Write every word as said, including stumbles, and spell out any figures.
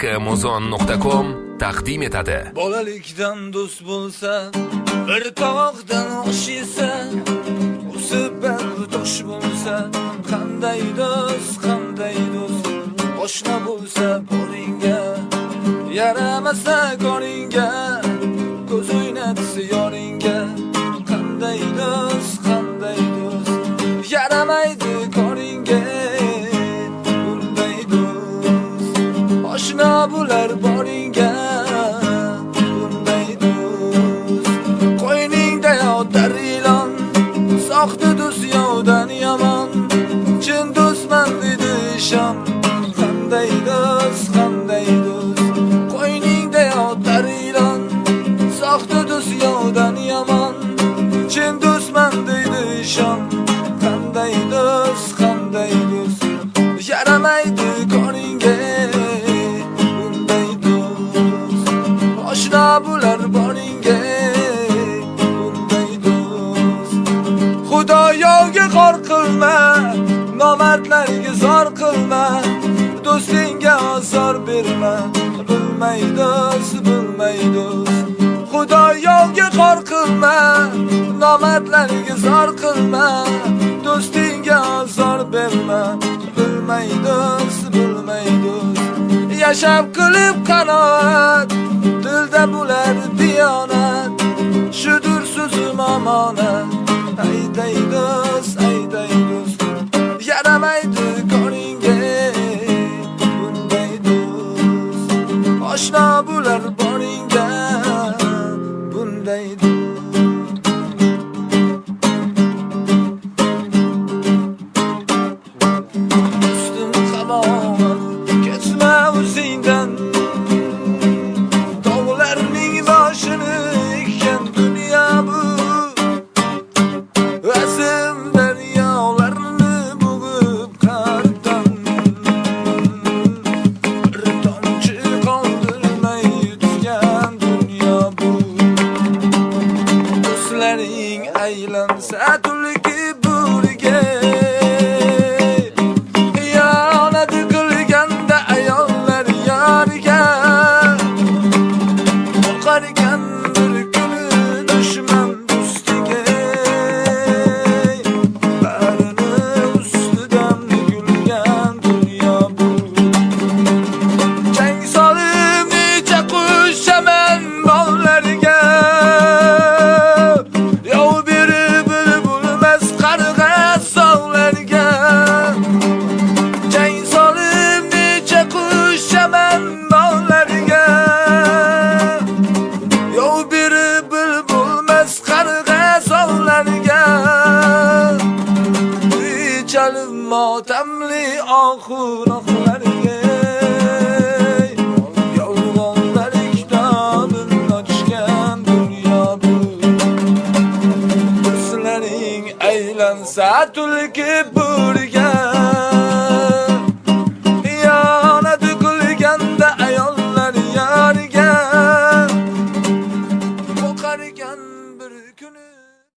muzon nuqta com taqdim etadi. Bolalikdan do'st bo'lsa, bir tovoqdan osh yesa, o'sib tosh bo'lsa, qanday do'st, qanday do'st, oshna bo'lsa boringga, yaramasa qoringga, ko'z o'ynatsa yoringga, qanday do'st, qanday do'st, yaramaydi qoringga, bunday do'st, oshna bo'lar boringga, bunday do'st, qo'yningda yotar ilon, soxta do'st yovdan yomon, chin do'stman dedi ishon, qanday do'st, qanday do'st, qo'yningda yotar ilon, soxta do'st yovdan yomon, chin do'stman dedi ishon, qanday do'st, qanday do'st, yaramaydi qoringga, bunday do'st, oshna bo'lar boringga, bunday do'st, Xudoyoga xor qilma, nomardlarga zor qilma, do'stingga ozor berma, bilmay do'st, bilmay do'st, Xudoyoga xor qilma, nomardlarga zor qilma, do'stingga ozor berma, bilmay do'st, bilmay do'st, yashab qilib qanoat, dilda bo'lar diyonat, shudur so'zim omonat, ayday do'st, ayday do'st, yaramaydi qoringga, bunday do'st, oshna bo'lar boringga, bunday do'st. Do'stim hamon ketma o'zingdan, tog'larning boshini ekkan dunyo bu, azim daryolarni bo'g'ib qardan, bir tomchi qoldirmay yutgan dunyo bu. Do'stlaring aylansa tulki burga, xiyonat qilganda ayollar yoriga, boqarkan bir kuni dushman do'stiga, barini ustidan kulgan dunyo bu. Jang solib necha qo'shaman bollarga, yov berib bo'lmas qarg'a sovlarga, jang solib necha qo'shaman bollarga, yov berib bo'lmas qarg'a sovlarga, chalib motamli oxunoqlarga, yolg'onlar kitobini ochgan dunyo bu. Do'stlaring aylansa tulki burga,